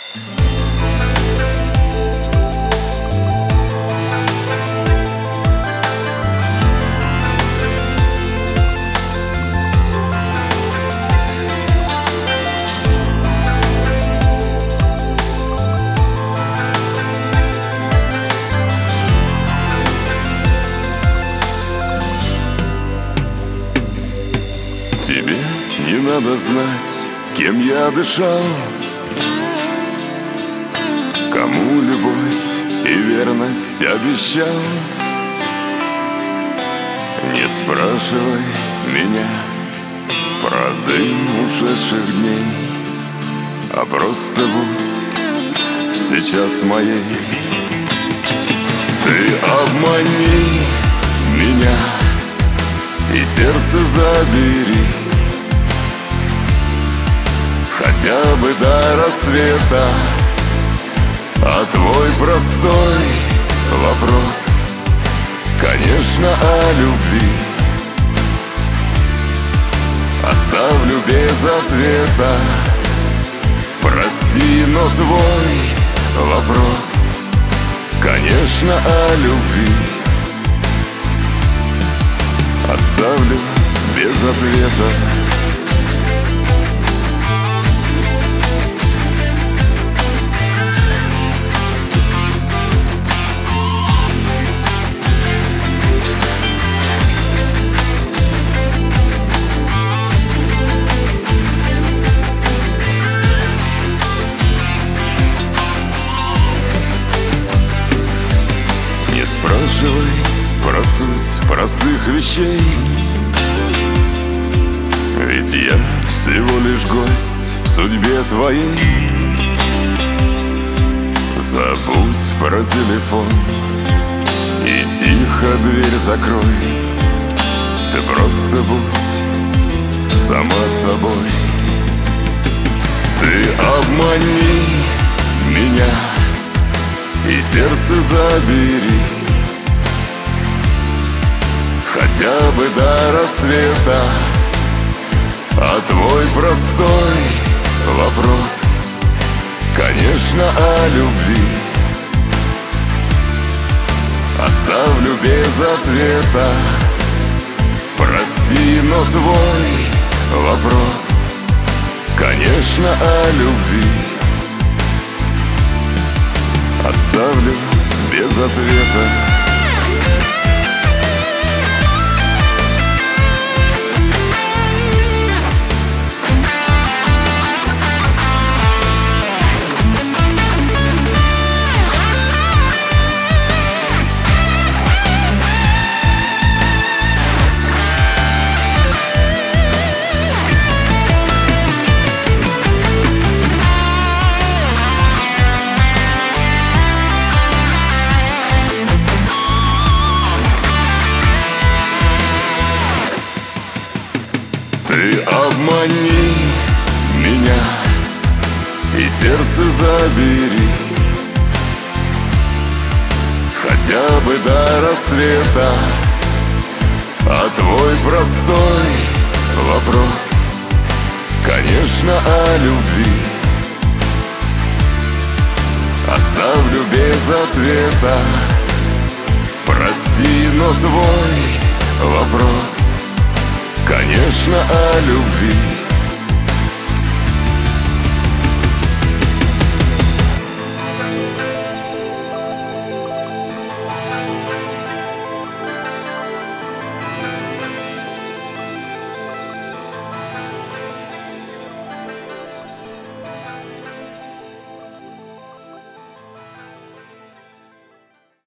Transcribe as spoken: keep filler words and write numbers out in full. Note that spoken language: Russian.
Тебе не надо знать, кем я дышал, кому любовь и верность обещал. Не спрашивай меня про дым ушедших дней, а просто будь сейчас моей. Ты обмани меня и сердце забери, хотя бы до рассвета. А твой простой вопрос, конечно, о любви, оставлю без ответа. Прости, но твой вопрос, конечно, о любви, оставлю без ответа. Не спрашивай про суть простых вещей, ведь я всего лишь гость в судьбе твоей. Забудь про телефон и тихо дверь закрой. Ты просто будь сама собой. Ты обмани меня и сердце забери, хотя бы до рассвета. А твой простой вопрос, конечно, о любви, оставлю без ответа. Прости, но твой вопрос, конечно, о любви, оставлю без ответа. Ты обмани меня и сердце забери, хотя бы до рассвета. А твой простой вопрос, конечно, о любви, оставлю без ответа. Прости, но твой вопрос, конечно, о любви,